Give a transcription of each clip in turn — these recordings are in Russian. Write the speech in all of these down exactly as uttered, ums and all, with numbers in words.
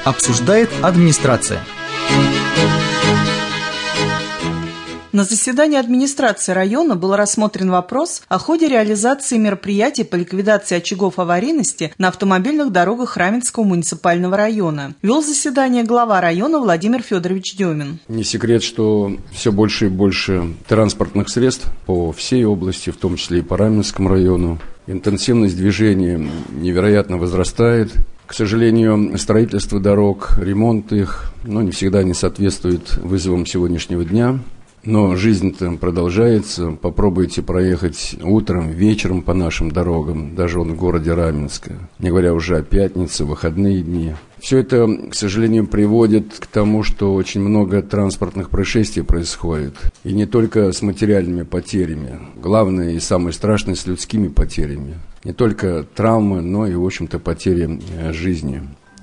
Обсуждает администрация. На заседании администрации района был рассмотрен вопрос о ходе реализации мероприятий по ликвидации очагов аварийности на автомобильных дорогах Раменского муниципального района. Вел заседание глава района Владимир Федорович Демин. Не секрет, что все больше и больше транспортных средств по всей области, в том числе и по Раменскому району. Интенсивность движения невероятно возрастает. К сожалению, строительство дорог, ремонт их, ну, не всегда не соответствует вызовам сегодняшнего дня. Но жизнь-то продолжается. Попробуйте проехать утром, вечером по нашим дорогам, даже он в городе Раменска, не говоря уже о пятнице, выходные дни. Все это, к сожалению, приводит к тому, что очень много транспортных происшествий происходит. И не только с материальными потерями. Главное и самое страшное с людскими потерями. Не только травмы, но и, в общем-то, потери жизни.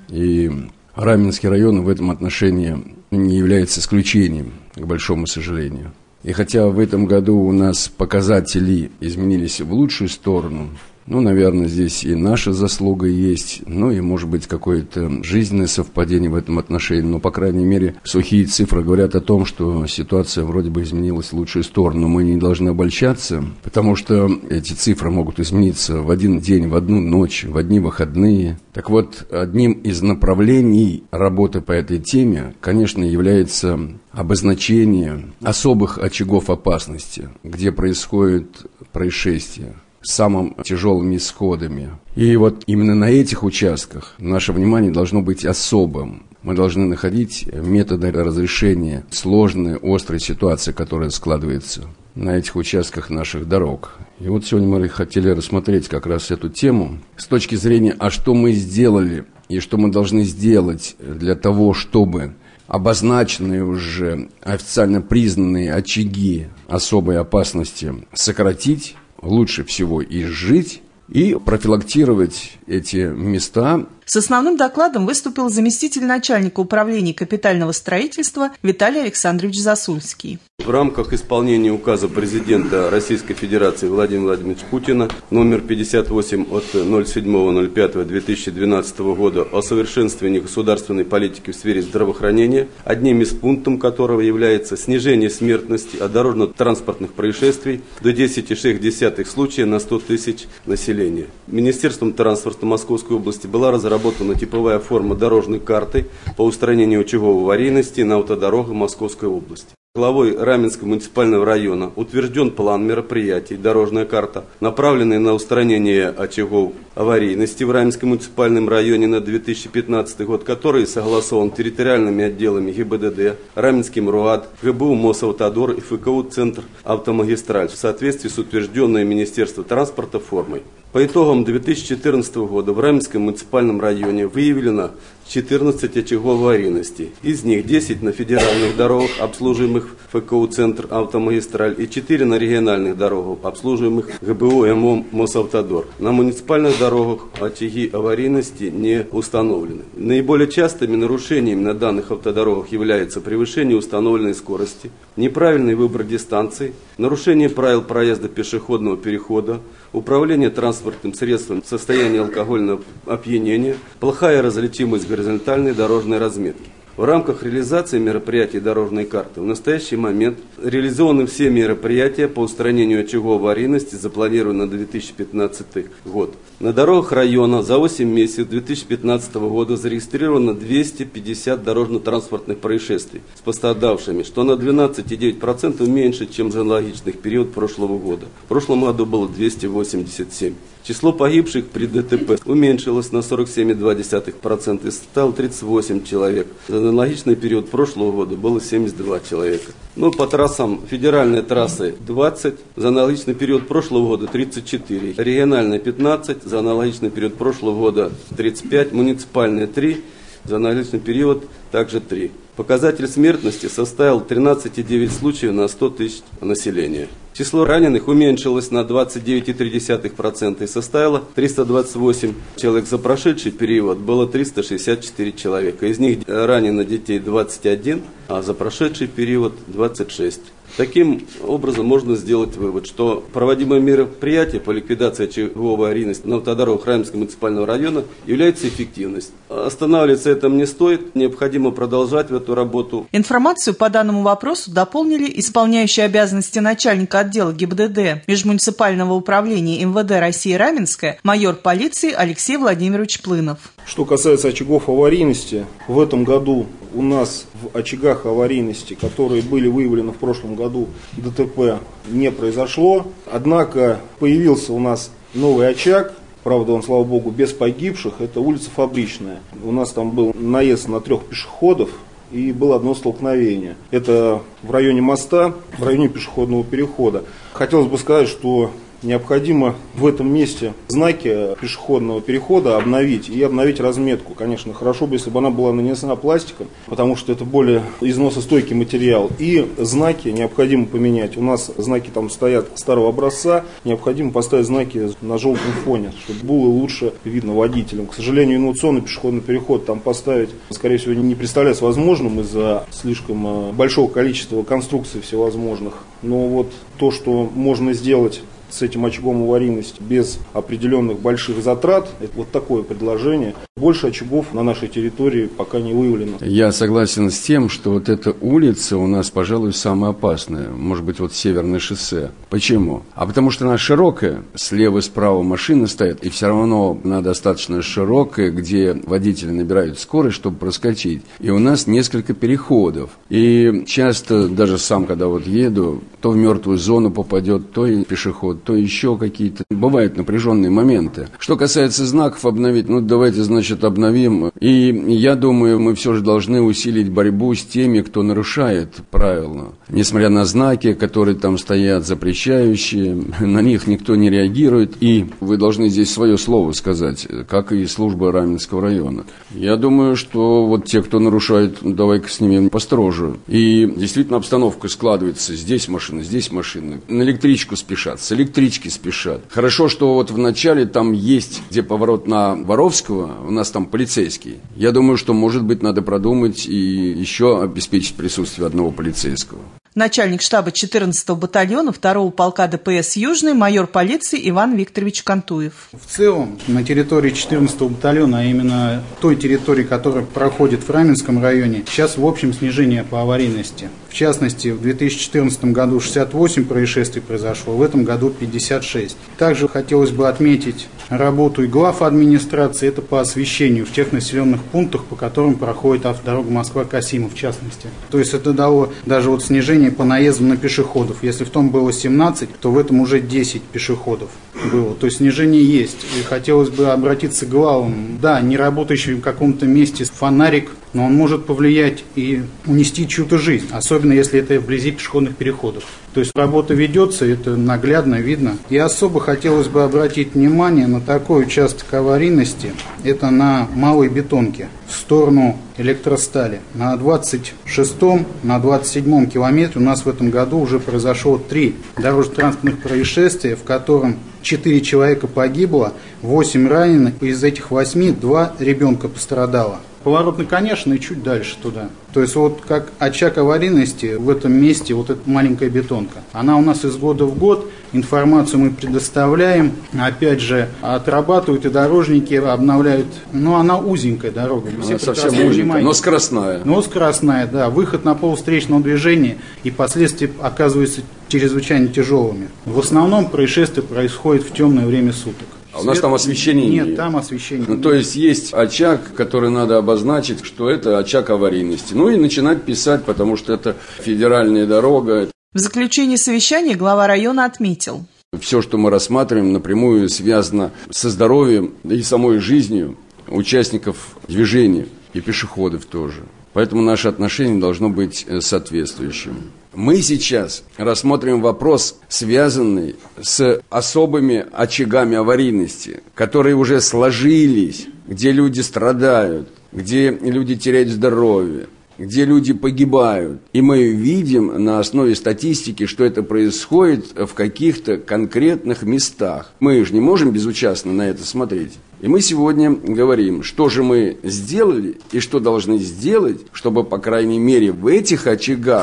И Раменский район в этом отношении не является исключением, к большому сожалению. И хотя в этом году у нас показатели изменились в лучшую сторону, ну, наверное, здесь и наша заслуга есть, ну, и, может быть, какое-то жизненное совпадение в этом отношении, но, по крайней мере, сухие цифры говорят о том, что ситуация вроде бы изменилась в лучшую сторону. Мы не должны обольщаться, потому что эти цифры могут измениться в один день, в одну ночь, в одни выходные. Так вот, одним из направлений работы по этой теме, конечно, является обозначение особых очагов опасности, где происходят происшествия с самыми тяжелыми исходами. И вот именно на этих участках наше внимание должно быть особым. Мы должны находить методы разрешения сложной, острой ситуации, которая складывается на этих участках наших дорог. И вот сегодня мы хотели рассмотреть как раз эту тему с точки зрения, а что мы сделали и что мы должны сделать для того, чтобы обозначенные уже официально признанные очаги особой опасности сократить, лучше всего изжить и профилактировать эти места. С основным докладом выступил заместитель начальника управления капитального строительства Виталий Александрович Засульский. В рамках исполнения указа президента Российской Федерации Владимира Владимировича Путина номер пятьдесят восемь от ноль седьмого ноль пятого две тысячи двенадцатого года о совершенствовании государственной политики в сфере здравоохранения, одним из пунктов которого является снижение смертности от дорожно-транспортных происшествий до десять целых шесть десятых случая на сто тысяч населения. Министерством транспорта Московской области была разработана типовая форма дорожной карты по устранению очагов аварийности на автодорогах Московской области. Главой Раменского муниципального района утвержден план мероприятий, дорожная карта, направленная на устранение очагов аварийности в Раменском муниципальном районе на две тысячи пятнадцатый год, который согласован территориальными отделами ГИБДД, Раменским РУАД, ГБУ Мосавтодор и ФКУ Центр Автомагистраль в соответствии с утвержденной Министерством транспорта формой. По итогам две тысячи четырнадцатого года в Раменском муниципальном районе выявлено четырнадцать очагов аварийности. Из них десять на федеральных дорогах, обслуживаемых ФКУ Центр Автомагистраль, и четыре на региональных дорогах, обслуживаемых ГБУ МО Мосавтодор. На муниципальных дорогах очаги аварийности не установлены. Наиболее частыми нарушениями на данных автодорогах являются превышение установленной скорости, неправильный выбор дистанций, нарушение правил проезда пешеходного перехода, управление транспортным средством в состоянии алкогольного опьянения, плохая различимость горизонтальной дорожной разметки. В рамках реализации мероприятий дорожной карты в настоящий момент реализованы все мероприятия по устранению очагов аварийности, запланированы на две тысячи пятнадцатый год. На дорогах района за восемь месяцев две тысячи пятнадцатого года зарегистрировано двести пятьдесят дорожно-транспортных происшествий с пострадавшими, что на двенадцать целых девять десятых процента меньше, чем за аналогичный период прошлого года. В прошлом году было двести восемьдесят семь. Число погибших при ДТП уменьшилось на сорок семь целых два десятых процента и стало тридцать восемь человек. За аналогичный период прошлого года было семьдесят два человека. Ну, по трассам федеральные трассы двадцать, за аналогичный период прошлого года тридцать четыре, региональные пятнадцать, за аналогичный период прошлого года тридцать пять, муниципальные три, за аналогичный период также три. Показатель смертности составил тринадцать целых девять десятых случаев на сто тысяч населения. Число раненых уменьшилось на двадцать девять целых три десятых процента и составило триста двадцать восемь человек. За прошедший период было триста шестьдесят четыре человека. Из них ранено детей двадцать один, а за прошедший период двадцать шесть. Таким образом можно сделать вывод, что проводимые мероприятия по ликвидации очаговой аварийности на автодорогах Раменского муниципального района являются эффективными. Останавливаться этом не стоит, необходимо продолжать в эту работу. Информацию по данному вопросу дополнили исполняющий обязанности начальника отдела ГИБДД Межмуниципального управления эм вэ дэ России Раменское майор полиции Алексей Владимирович Плынов. Что касается очагов аварийности, в этом году у нас в очагах аварийности, которые были выявлены в прошлом году, дэ тэ пэ не произошло. Однако появился у нас новый очаг, правда он, слава богу, без погибших, это улица Фабричная. У нас там был наезд на трех пешеходов и было одно столкновение. Это в районе моста, в районе пешеходного перехода. Хотелось бы сказать, что необходимо в этом месте знаки пешеходного перехода обновить и обновить разметку. Конечно, хорошо бы, если бы она была нанесена пластиком, потому что это более износостойкий материал. И знаки необходимо поменять. У нас знаки там стоят старого образца, необходимо поставить знаки на желтом фоне, чтобы было лучше видно водителям. К сожалению, инновационный пешеходный переход там поставить, скорее всего, не представляется возможным из-за слишком большого количества конструкций всевозможных. Но вот то, что можно сделать с этим очагом аварийности без определенных больших затрат, это вот такое предложение. Больше очагов на нашей территории пока не выявлено. Я согласен с тем, что вот эта улица у нас, пожалуй, самая опасная. Может быть, вот Северное шоссе. Почему? А потому что она широкая, слева и справа машины стоят, и все равно она достаточно широкая, где водители набирают скорость, чтобы проскочить. И у нас несколько переходов. И часто, даже сам, когда вот еду, то в мертвую зону попадет, то и пешеход, то еще какие-то. Бывают напряженные моменты. Что касается знаков обновить, ну давайте, значит, обновим. И я думаю, мы все же должны усилить борьбу с теми, кто нарушает правила. Несмотря на знаки, которые там стоят, запрещающие, на них никто не реагирует. И вы должны здесь свое слово сказать, как и служба Раменского района. Я думаю, что вот те, кто нарушает, давай-ка с ними построже. И действительно обстановка складывается. Здесь машина, здесь машина. На электричку спешат, с электрички спешат. Хорошо, что вот в начале там есть, где поворот на Воровского, у нас там полицейский. Я думаю, что, может быть, надо продумать и еще обеспечить присутствие одного полицейского. Начальник штаба четырнадцатого батальона второго полка дэ пэ эс «Южный» майор полиции Иван Викторович Кантуев. В целом, на территории четырнадцатого батальона, а именно той территории, которая проходит в Раменском районе, сейчас в общем снижение по аварийности. В частности, в две тысячи четырнадцатом году шестьдесят восемь происшествий произошло, в этом году пятьдесят шесть. Также хотелось бы отметить работу и глав администрации, это по освещению в тех населенных пунктах, по которым проходит автодорога Москва-Касимов в частности. То есть это дало даже вот снижение по наездам на пешеходов. Если в том было семнадцать, то в этом уже десять пешеходов было. То есть снижение есть. И хотелось бы обратиться к главам. Да, не работающий в каком-то месте фонарик, но он может повлиять и унести чью-то жизнь, особенно если это вблизи пешеходных переходов. То есть работа ведется, это наглядно видно. И особо хотелось бы обратить внимание на такой участок аварийности, это на Малой Бетонке, в сторону Электростали. На двадцать шестом, на двадцать седьмом километре у нас в этом году уже произошло три дорожно-транспортных происшествия, в котором четыре человека погибло, восемь ранены, из этих восьми два ребенка пострадало. Поворотный, конечно, и чуть дальше туда. То есть вот как очаг аварийности в этом месте, вот эта маленькая бетонка. Она у нас из года в год, информацию мы предоставляем, опять же, отрабатывают и дорожники обновляют. Но она узенькая дорога. Она совсем узенькая, но скоростная. Но скоростная, да. Выход на полустречного движения и последствия оказываются чрезвычайно тяжелыми. В основном происшествие происходит в темное время суток. А у нас там освещения нет. Нет, там освещения ну, нет. То есть есть очаг, который надо обозначить, что это очаг аварийности. Ну и начинать писать, потому что это федеральная дорога. В заключении совещания глава района отметил: все, что мы рассматриваем, напрямую связано со здоровьем и самой жизнью участников движения и пешеходов тоже. Поэтому наше отношение должно быть соответствующим. Мы сейчас рассмотрим вопрос, связанный с особыми очагами аварийности, которые уже сложились, где люди страдают, где люди теряют здоровье, где люди погибают. И мы видим на основе статистики, что это происходит в каких-то конкретных местах. Мы же не можем безучастно на это смотреть. И мы сегодня говорим, что же мы сделали и что должны сделать, чтобы, по крайней мере, в этих очагах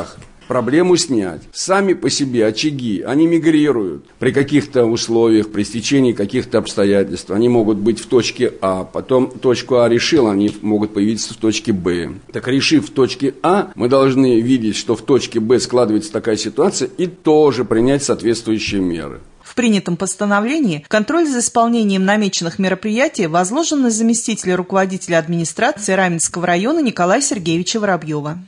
проблему снять. Сами по себе очаги, они мигрируют при каких-то условиях, при стечении каких-то обстоятельств. Они могут быть в точке А, потом точку А решил, они могут появиться в точке Б. Так решив в точке А, мы должны видеть, что в точке Б складывается такая ситуация, и тоже принять соответствующие меры. В принятом постановлении контроль за исполнением намеченных мероприятий возложен на заместителя руководителя администрации Раменского района Николая Сергеевича Воробьева.